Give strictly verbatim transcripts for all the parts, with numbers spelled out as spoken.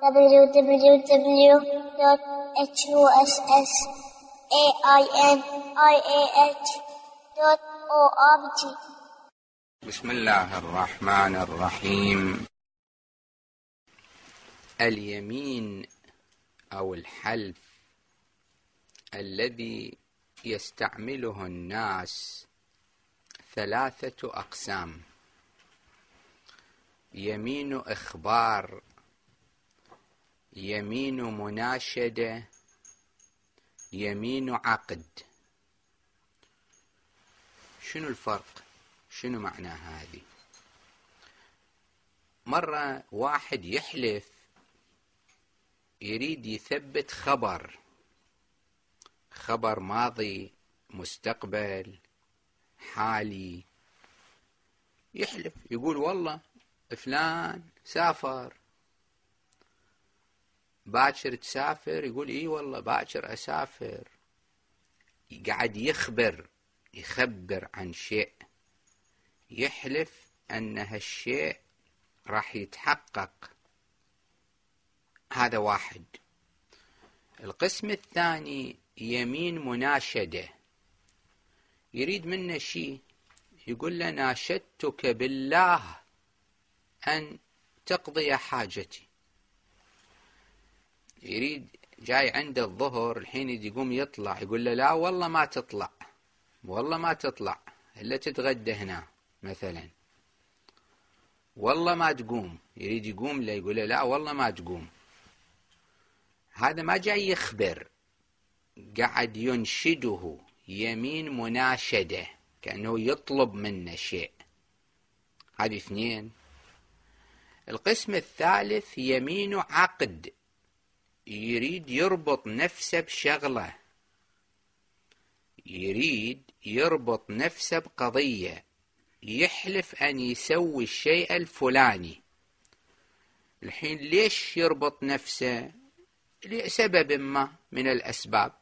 w w w dot husseinah dot org. بسم الله الرحمن الرحيم. اليمين أو الحلف الذي يستعمله الناس ثلاثة أقسام: يمين إخبار، يمين مناشدة، يمين عقد. شنو الفرق؟ شنو معنى هذه؟ مرة واحد يحلف يريد يثبت خبر خبر ماضي مستقبل حالي، يحلف يقول والله فلان سافر، باكر تسافر، يقول اي والله باكر اسافر. قاعد يخبر يخبر عن شيء، يحلف ان هالشيء راح يتحقق. هذا واحد. القسم الثاني يمين مناشدة، يريد منه شيء، يقول له ناشدتك بالله أن تقضي حاجتي. يريد جاي عند الظهر الحين يقوم يطلع، يقول له لا والله ما تطلع، والله ما تطلع إلا تتغدى هنا مثلا، والله ما تقوم. يريد يقوم له، يقول له لا والله ما تقوم. هذا ما جاي يخبر، قاعد ينشده، يمين مناشدة، كأنه يطلب منه شيء. هذه اثنين. القسم الثالث يمين عقد، يريد يربط نفسه بشغلة، يريد يربط نفسه بقضية، يحلف أن يسوي الشيء الفلاني. الحين ليش يربط نفسه؟ لسبب ما من الأسباب،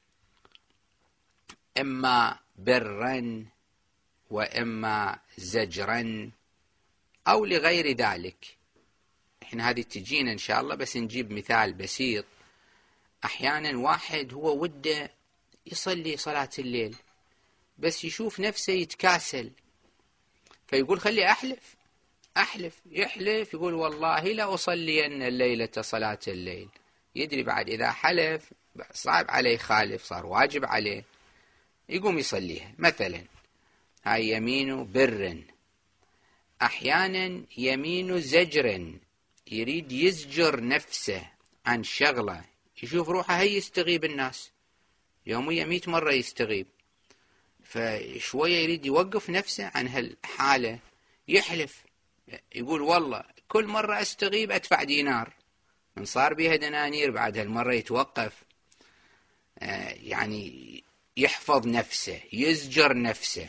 إما برا وإما زجرا أو لغير ذلك. إحنا هذه تجينا إن شاء الله، بس نجيب مثال بسيط. أحيانا واحد هو وده يصلي صلاة الليل، بس يشوف نفسه يتكاسل، فيقول خلي أحلف أحلف يحلف، يقول والله لا أصلين الليلة صلاة الليل. يدري بعد إذا حلف صعب عليه خالف، صار واجب عليه، يقوم يصليها مثلا. هاي يمين بر. أحيانا يمين زجر، يريد يزجر نفسه عن شغلة، يشوف روحه هي يستغيب الناس يوميا مئة مرة يستغيب، فشوية يريد يوقف نفسه عن هالحالة، يحلف يقول والله كل مرة استغيب أدفع دينار، من صار بيها دنانير بعد هالمرة يتوقف. آه يعني يحفظ نفسه، يزجر نفسه.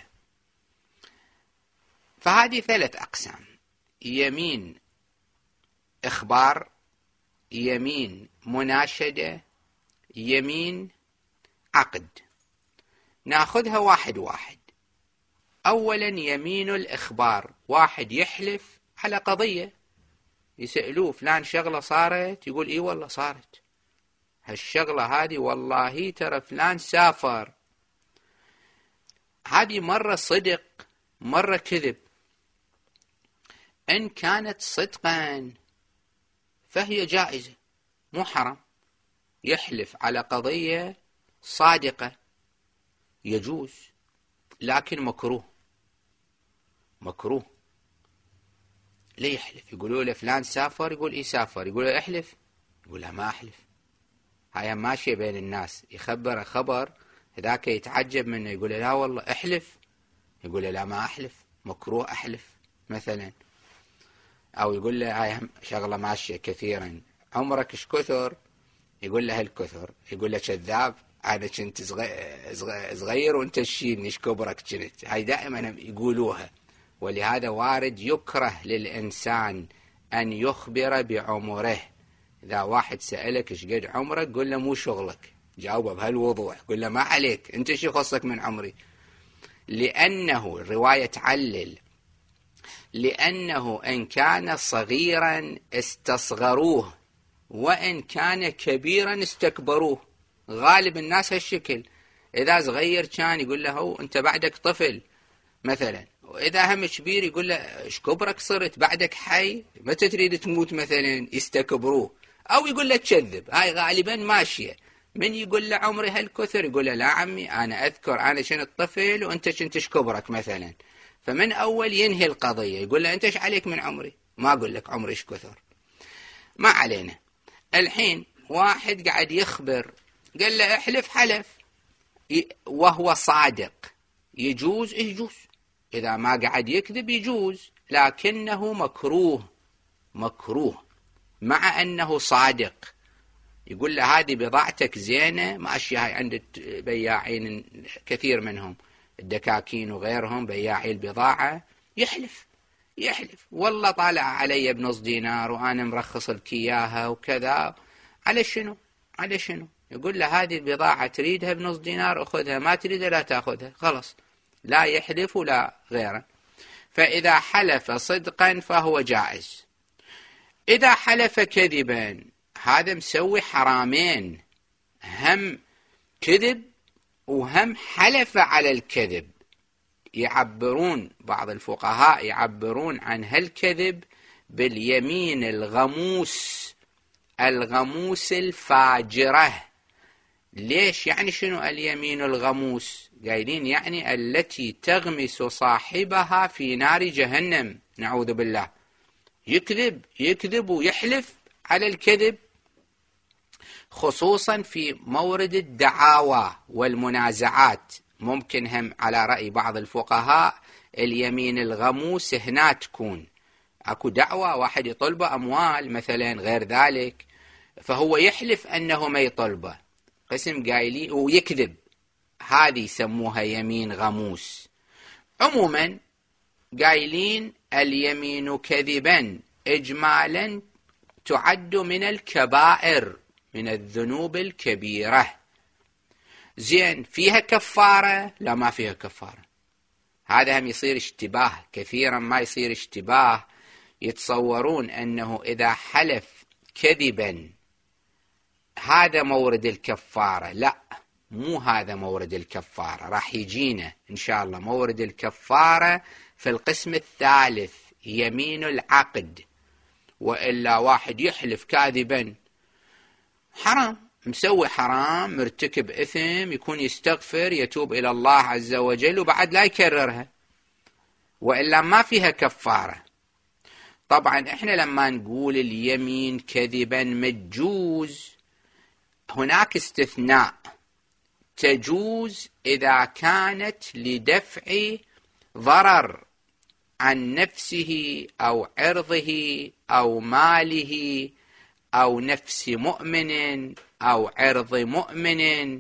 فهذه ثلاث أقسام: يمين إخبار، يمين مناشدة، يمين عقد. ناخذها واحد واحد. أولا يمين الإخبار، واحد يحلف على قضية، يسألوه فلان شغلة صارت، يقول إيه والله صارت هالشغلة هذه، والله ترى فلان سافر. هذه مرة صدق مرة كذب. إن كانت صدقا فهي جائزة مو حرام، يحلف على قضية صادقة يجوز، لكن مكروه مكروه. ليه يحلف؟ يقولوا له فلان سافر، يقول إيه سافر، يقول له احلف، يقول له ما أحلف. هاي ماشية بين الناس، يخبر خبر، ذاك يتعجب منه، يقول له لا والله احلف، يقول له لا ما أحلف، مكروه أحلف مثلا. أو يقول له هاي شغلة ماشية كثيرا، عمرك ايش كثر، يقول له هالكثر، يقول له كذاب، أنا كنت صغير وانت الشيبني ايش كبرك كنت. هاي دائما يقولوها. ولهذا وارد يكره للإنسان أن يخبر بعمره. إذا واحد سألك ايش قد عمرك، قل له مو شغلك، جاوبه بهالوضوح، قل له ما عليك، انت شو خصك من عمري. لأنه الرواية تعلل لأنه إن كان صغيرا استصغروه وإن كان كبيرا استكبروه. غالب الناس هالشكل، إذا صغير كان يقول له أنت بعدك طفل مثلا، وإذا هم كبير يقول له إيش كبرك صرت بعدك حي متى تريد تموت مثلا، يستكبروه. أو يقول له تكذب، هاي غالبا ماشية. من يقول له عمري هالكثر يقول له لا عمي أنا أذكر أنا كنت طفل وأنت كنت إيش كبرك مثلا. فمن أول ينهي القضية، يقول له أنت إيش عليك من عمري، ما أقول لك عمري إيش كثر. ما علينا. الحين واحد قاعد يخبر، قال له احلف حلف وهو صادق، يجوز يجوز، إذا ما قاعد يكذب يجوز، لكنه مكروه مكروه مع أنه صادق. يقول له هذه بضاعتك زينة ماشي، هاي عند بياعين كثير منهم الدكاكين وغيرهم بياعي البضاعة، يحلف يحلف والله طالع علي بنص دينار وأنا مرخص لك إياها وكذا. على شنو على شنو؟ يقول له هذه البضاعة تريدها بنص دينار أخذها، ما تريدها لا تأخذها، خلاص لا يحلف ولا غيره. فإذا حلف صدقا فهو جائز. إذا حلف كذبا هذا مسوي حرامين، هم كذب وهم حلف على الكذب. يعبرون بعض الفقهاء يعبرون عن هالكذب باليمين الغموس، الغموس الفاجرة. ليش؟ يعني شنو اليمين الغموس؟ قايلين يعني التي تغمس صاحبها في نار جهنم، نعوذ بالله. يكذب يكذب ويحلف على الكذب، خصوصا في مورد الدعاوى والمنازعات. ممكن هم على رأي بعض الفقهاء اليمين الغموس هنا تكون اكو دعوة، واحد يطلبه أموال مثلا غير ذلك، فهو يحلف أنه ما يطلبه، قسم قايلين ويكذب، هذه يسموها يمين غموس. عموما قايلين اليمين كذبا إجمالا تعد من الكبائر، من الذنوب الكبيرة. زين، فيها كفارة؟ لا ما فيها كفارة. هذا هم يصير اشتباه، كثيرا ما يصير اشتباه، يتصورون أنه إذا حلف كذبا هذا مورد الكفارة. لا، مو هذا مورد الكفارة، راح يجينا إن شاء الله مورد الكفارة في القسم الثالث، يمين العقد. وإلا واحد يحلف كاذبا حرام، مسوي حرام، مرتكب إثم، يكون يستغفر يتوب إلى الله عز وجل وبعد لا يكررها، وإلا ما فيها كفارة. طبعا إحنا لما نقول اليمين كذبا مجوز، هناك استثناء، تجوز إذا كانت لدفع ضرر عن نفسه أو عرضه أو ماله أو نفس مؤمن أو عرض مؤمن.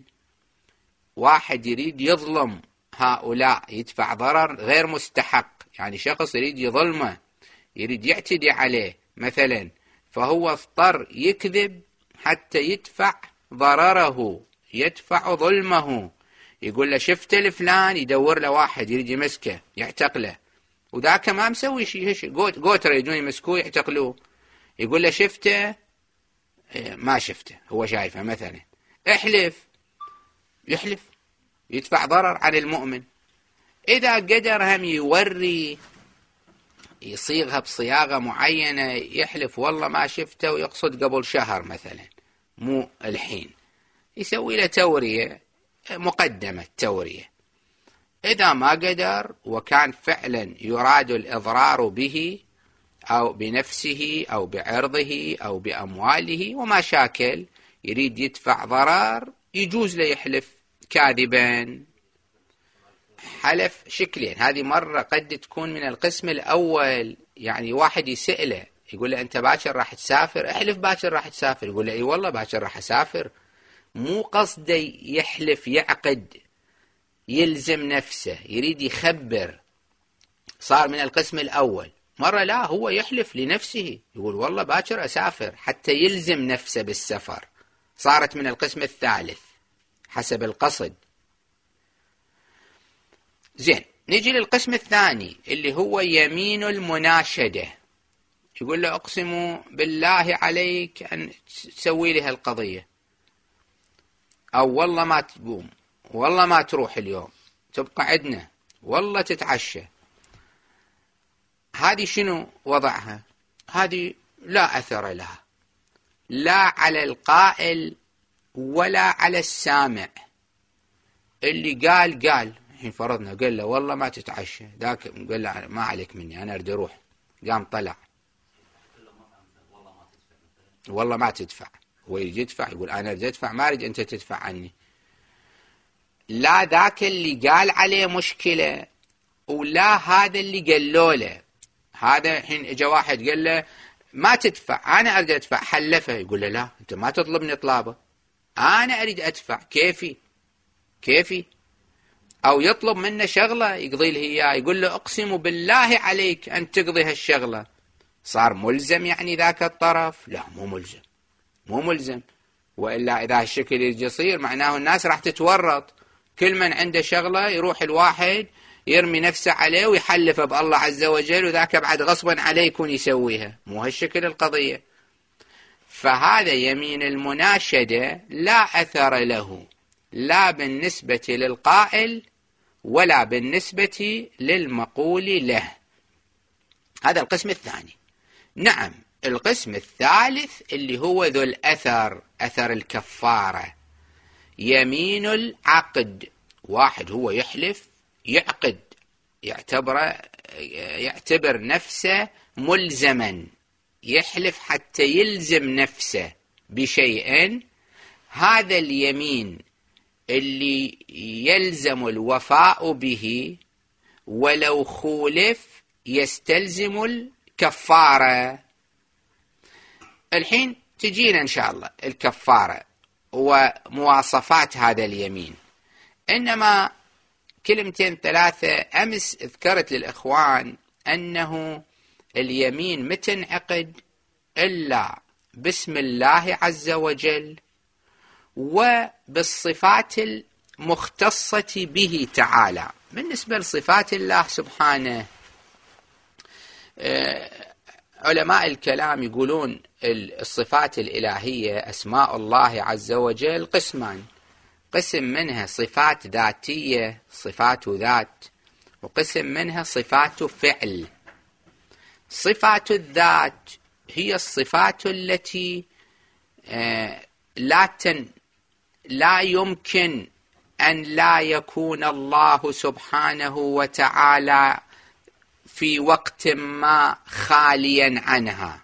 واحد يريد يظلم هؤلاء، يدفع ضرر غير مستحق، يعني شخص يريد يظلمه، يريد يعتدي عليه مثلا، فهو اضطر يكذب حتى يدفع ضرره، يدفع ظلمه. يقول له شفت الفلان، يدور له واحد يريد يمسكه يعتقله، وذاك ما مسوي شيء، قوتر يجون يمسكوه يعتقلوه، يقول له شفته، ما شفته، هو شايفه مثلا، احلف، يحلف، يدفع ضرر عن المؤمن. إذا قدر هم يوري، يصيغها بصياغة معينة، يحلف والله ما شفته ويقصد قبل شهر مثلا، مو الحين، يسوي له تورية، مقدمة تورية. إذا ما قدر وكان فعلا يراد الإضرار به أو بنفسه أو بعرضه أو بأمواله وما شاكل، يريد يدفع ضرر، يجوز له يحلف كاذبا. حلف شكلين، هذه مرة قد تكون من القسم الأول، يعني واحد يسأله يقول له أنت باكر راح تسافر، احلف باكر راح تسافر، يقول له إي والله باكر راح أسافر، مو قصده يحلف يعقد يلزم نفسه، يريد يخبر، صار من القسم الأول. مرة لا، هو يحلف لنفسه، يقول والله باكر أسافر حتى يلزم نفسه بالسفر، صارت من القسم الثالث حسب القصد. زين، نجي للقسم الثاني اللي هو يمين المناشدة. يقول له أقسم بالله عليك أن تسوي لي هالقضية، أو والله ما تقوم، والله ما تروح اليوم، تبقى عندنا، والله تتعشى. هذه شنو وضعها؟ هذه لا أثر لها، لا على القائل ولا على السامع. اللي قال قال، الحين فرضنا قال له والله ما تتعشى، ذاك قال له ما عليك مني أنا أريد أروح، قام طلع والله ما تدفع، هو يجي يدفع يقول أنا أريد أدفع، ما أريد أنت تدفع عني. لا ذاك اللي قال عليه مشكلة ولا هذا اللي قالوا له. هذا الحين اجى واحد قال له ما تدفع، أنا أريد أدفع، حلفه، يقول له لا أنت ما تطلبني طلابه، أنا أريد أدفع، كيفي كيفي. أو يطلب منه شغلة يقضي له إياه، يقول له أقسم بالله عليك أن تقضي هالشغلة، صار ملزم يعني ذاك الطرف؟ لا مو ملزم، مو ملزم. وإلا إذا هالشكل يجي يصير معناه الناس راح تتورط، كل من عنده شغلة يروح الواحد يرمي نفسه عليه ويحلف بالله عز وجل، وذاك بعد غصبا عليه يكون يسويها. مو هالشكل القضية. فهذا يمين المناشدة لا أثر له، لا بالنسبة للقائل ولا بالنسبة للمقول له. هذا القسم الثاني. نعم، القسم الثالث اللي هو ذو الأثر، أثر الكفارة، يمين العقد. واحد هو يحلف يعقد، يعتبر يعتبر نفسه ملزما، يحلف حتى يلزم نفسه بشيء. هذا اليمين اللي يلزم الوفاء به ولو خولف يستلزم الكفارة. الحين تجينا إن شاء الله الكفارة ومواصفات هذا اليمين. إنما كلمتين ثلاثة. أمس ذكرت للإخوان أنه اليمين ما تنعقد إلا باسم الله عز وجل وبالصفات المختصة به تعالى. بالنسبة لصفات الله سبحانه، علماء الكلام يقولون الصفات الإلهية أسماء الله عز وجل قسمان، قسم منها صفات ذاتية صفات ذات، وقسم منها صفات فعل. صفات الذات هي الصفات التي لا تن لا يمكن أن لا يكون الله سبحانه وتعالى في وقت ما خاليا عنها.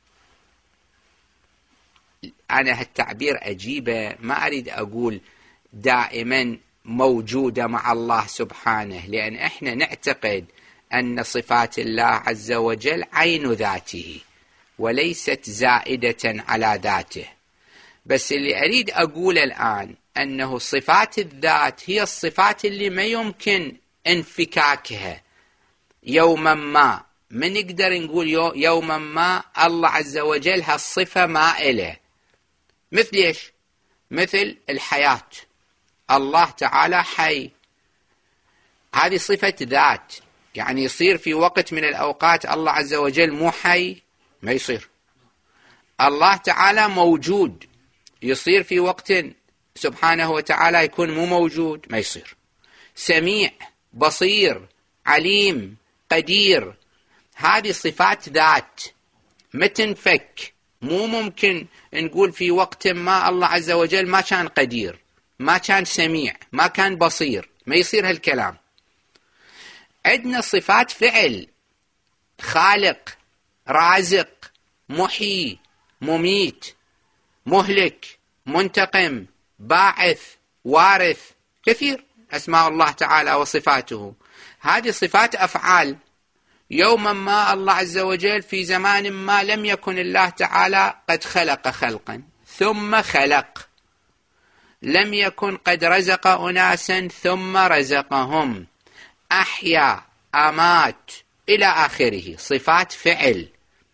أنا هالتعبير أجيبه، ما أريد أقول دائما موجودة مع الله سبحانه، لأن إحنا نعتقد أن صفات الله عز وجل عين ذاته وليست زائدة على ذاته. بس اللي أريد أقول الآن أنه صفات الذات هي الصفات اللي ما يمكن انفكاكها. يوما ما من نقدر نقول يوما ما الله عز وجل هالصفة مائلة. مثل إيش؟ مثل الحياة، الله تعالى حي، هذه صفة ذات. يعني يصير في وقت من الأوقات الله عز وجل مو حي؟ ما يصير. الله تعالى موجود، يصير في وقت سبحانه وتعالى يكون مو موجود؟ ما يصير. سميع، بصير، عليم، قدير، هذه صفات ذات ما تنفك. مو ممكن نقول في وقت ما الله عز وجل ما كان قدير، ما كان سميع، ما كان بصير، ما يصير هالكلام. عندنا صفات فعل، خالق، رازق، محيي، مميت، مهلك، منتقم، باعث، وارث، كثير أسماء الله تعالى وصفاته. هذه صفات أفعال. يوما ما الله عز وجل في زمان ما لم يكن الله تعالى قد خلق خلقا ثم خلق، لم يكن قد رزق أناسا ثم رزقهم، أحيا، أمات، إلى آخره. صفات فعل.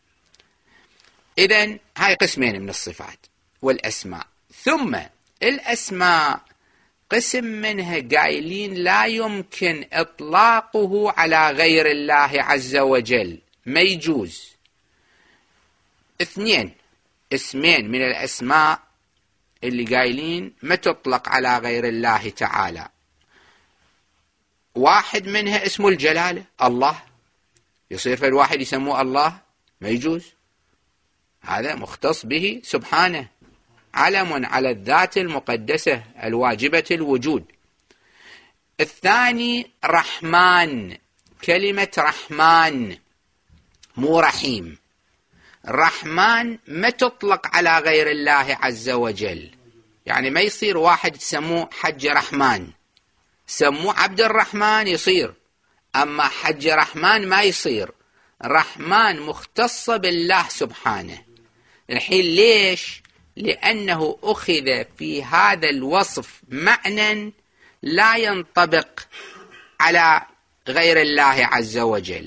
إذن هاي قسمين من الصفات والأسماء. ثم الأسماء قسم منها قايلين لا يمكن إطلاقه على غير الله عز وجل، ما يجوز. اثنين اسمين من الأسماء اللي قايلين ما تطلق على غير الله تعالى، واحد منها اسمه الجلالة الله، يصير في الواحد يسموه الله؟ ما يجوز، هذا مختص به سبحانه، علم على الذات المقدسة الواجبة الوجود. الثاني رحمن، كلمة رحمن مو رحيم، رحمن ما تطلق على غير الله عز وجل، يعني ما يصير واحد تسموه حج رحمن، سموه عبد الرحمن يصير، أما حج رحمن ما يصير، رحمن مختصة بالله سبحانه. الحين ليش؟ لأنه أخذ في هذا الوصف معنى لا ينطبق على غير الله عز وجل.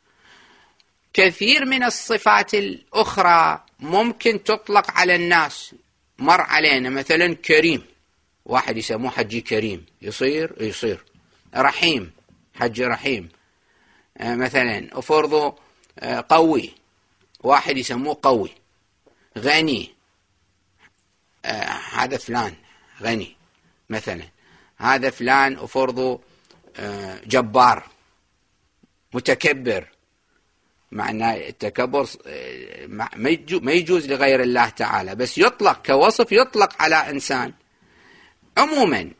كثير من الصفات الأخرى ممكن تطلق على الناس، مر علينا مثلا كريم، واحد يسموه حجي كريم، يصير يصير. رحيم، حج رحيم. آه مثلا أفرضوا آه قوي، واحد يسموه قوي. غني، آه هذا فلان غني مثلا. هذا فلان أفرضوا آه جبار، متكبر، معنى التكبر ما يجوز لغير الله تعالى، بس يطلق كوصف، يطلق على إنسان. عموما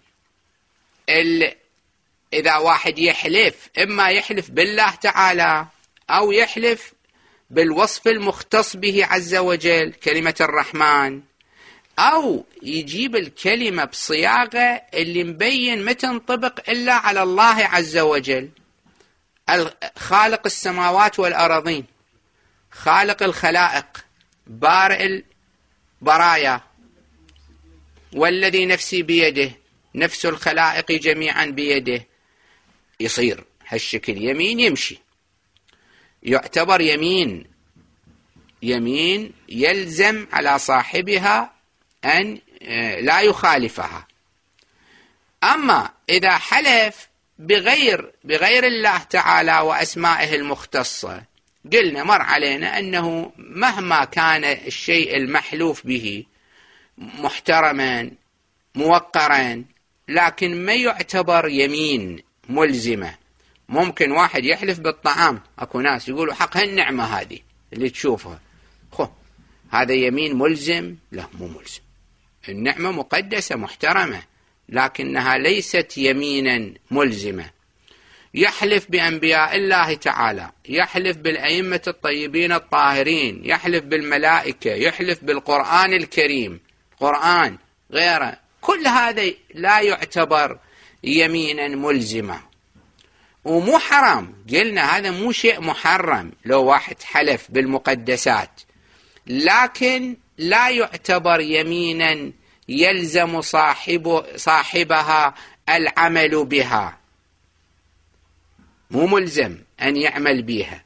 إذا واحد يحلف، إما يحلف بالله تعالى أو يحلف بالوصف المختص به عز وجل كلمة الرحمن، أو يجيب الكلمة بصياغة اللي مبين ما تنطبق إلا على الله عز وجل. خالق السماوات والأراضين، خالق الخلائق، بارئ البرايا، والذي نفسي بيده، نفس الخلائق جميعا بيده، يصير هالشكل يمين يمشي، يعتبر يمين، يمين يلزم على صاحبها أن لا يخالفها. أما إذا حلف بغير بغير الله تعالى وأسمائه المختصة، قلنا مر علينا أنه مهما كان الشيء المحلوف به محترما موقرا، لكن ما يعتبر يمين ملزمة. ممكن واحد يحلف بالطعام، أكو ناس يقولوا حق هالنعمة هذه اللي تشوفها، خو هذا يمين ملزم؟ لا، مو ملزم. النعمة مقدسة محترمة، لكنها ليست يمينا ملزمة. يحلف بأنبياء الله تعالى، يحلف بالأئمة الطيبين الطاهرين، يحلف بالملائكة، يحلف بالقرآن الكريم، قرآن غيره، كل هذا لا يعتبر يمينا ملزمة ومو حرام. قلنا هذا مو شيء محرم لو واحد حلف بالمقدسات، لكن لا يعتبر يمينا يلزم صاحب صاحبها العمل بها، مو ملزم أن يعمل بها.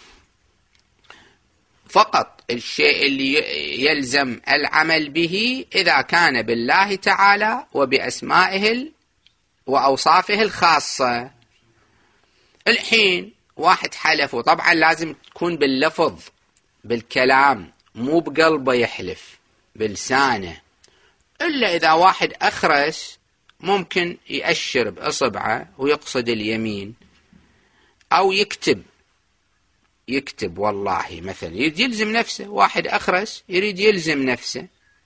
فقط الشيء اللي يلزم العمل به إذا كان بالله تعالى وبأسمائه وأوصافه الخاصة. الحين واحد حلف، وطبعا لازم تكون باللفظ بالكلام، مو بقلبه يحلف بلسانه، إلا إذا واحد أخرس ممكن يأشر بأصبعه ويقصد اليمين، أو يكتب يكتب والله مثلا، يريد يلزم نفسه. واحد أخرس يريد يلزم نفسه،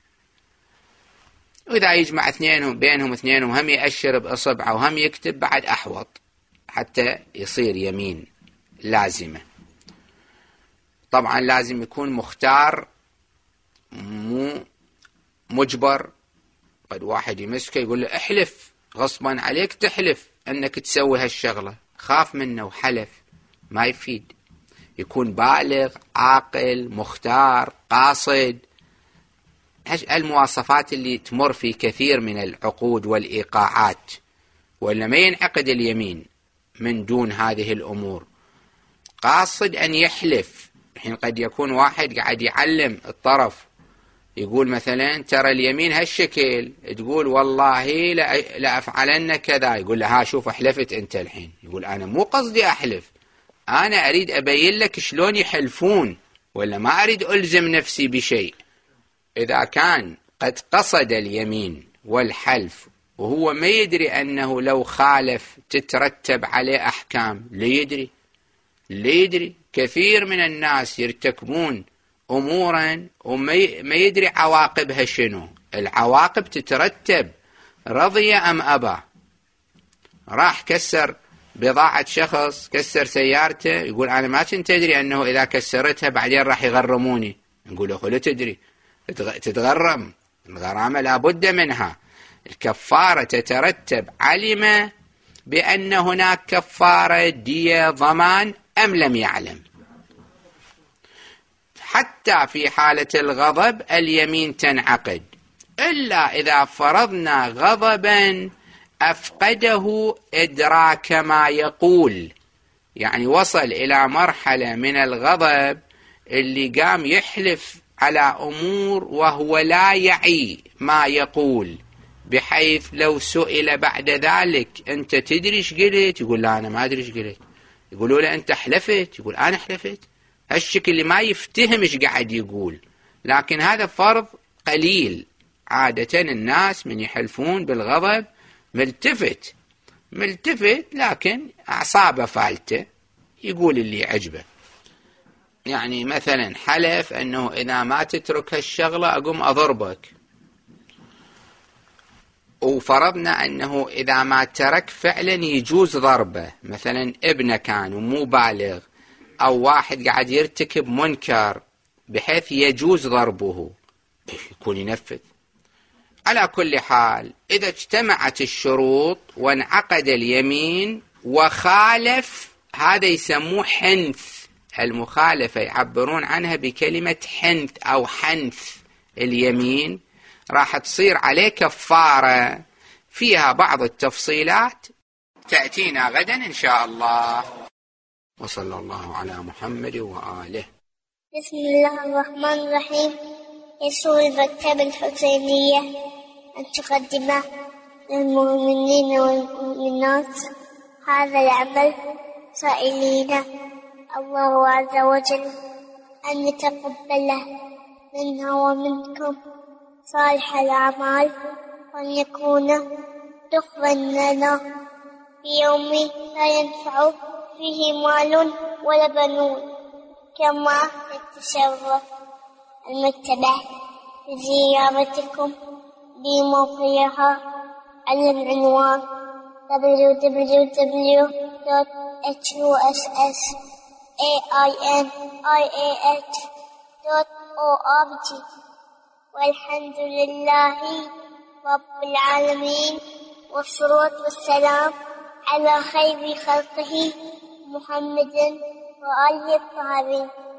وإذا يجمع اثنين بينهم اثنين وهم يأشر بأصبعه وهم يكتب، بعد أحوط حتى يصير يمين لازمة. طبعا لازم يكون مختار، مو مجبر. قد واحد يمسكه يقول له احلف، غصبا عليك تحلف أنك تسوي هالشغلة، خاف منه وحلف، ما يفيد. يكون بالغ، عاقل، مختار، قاصد، المواصفات اللي تمر في كثير من العقود والإيقاعات، وإلا ما ينعقد اليمين من دون هذه الأمور. قاصد أن يحلف. الحين قد يكون واحد قاعد يعلم الطرف، يقول مثلا ترى اليمين هالشكل، تقول والله لا أفعلن كذا، يقول له ها شوف أحلفت أنت الحين، يقول أنا مو قصدي أحلف، أنا أريد أبين لك شلون يحلفون، ولا ما أريد ألزم نفسي بشيء. إذا كان قد قصد اليمين والحلف وهو ما يدري أنه لو خالف تترتب عليه أحكام، لا يدري لا يدري كثير من الناس يرتكبون أمورا وما يدري عواقبها شنو. العواقب تترتب رضي أم أبى. راح كسر بضاعة شخص، كسر سيارته، يقول أنا ما كنت أدري أنه إذا كسرتها بعدين راح يغرموني. نقول له لا تدري، تتغرم، الغرامة لابد منها. الكفارة تترتب علم بأن هناك كفارة دية ضمان أم لم يعلم. حتى في حالة الغضب اليمين تنعقد، إلا إذا فرضنا غضبا أفقده إدراك ما يقول، يعني وصل إلى مرحلة من الغضب اللي قام يحلف على أمور وهو لا يعي ما يقول، بحيث لو سئل بعد ذلك أنت تدري ايش قلت؟ يقول لا أنا ما أدري ايش قلت. يقولوا له أنت حلفت؟ يقول أنا حلفت. هالشكل اللي ما يفتهم ايش قاعد يقول. لكن هذا فرض قليل. عادة الناس من يحلفون بالغضب ملتفت ملتفت لكن أعصابه فالته، يقول اللي يعجبه. يعني مثلا حلف أنه إذا ما تترك هالشغلة أقوم أضربك، وفرضنا أنه إذا ما ترك فعلا يجوز ضربه. مثلا ابنه كان ومو بالغ، أو واحد قاعد يرتكب منكر بحيث يجوز ضربه، يكون ينفذ. على كل حال إذا اجتمعت الشروط وانعقد اليمين وخالف، هذا يسموه حنث. المخالفة يعبرون عنها بكلمة حنث أو حنث اليمين. راح تصير عليه كفارة فيها بعض التفصيلات تأتينا غدا إن شاء الله. وصلى الله على محمد وآله. بسم الله الرحمن الرحيم. يسر المكتبة الحسينية أن تقدم للمؤمنين والمؤمنات هذا العمل، سائلين الله عز وجل أن يتقبله منا ومنكم صالح الأعمال، وأن يكون دخلا لنا في يوم لا ينفع فيه مال ولا بنون. كما يتشرف المكتبة بزيارتكم بموقعها على العنوان دبليو دبليو دبليو دوت إتش يو إس إس إيه آي إم آي إيه إتش دوت أو آر جي. والحمد لله رب العالمين، والصلاة والسلام على خير خلقه محمد وآله الطاهرين.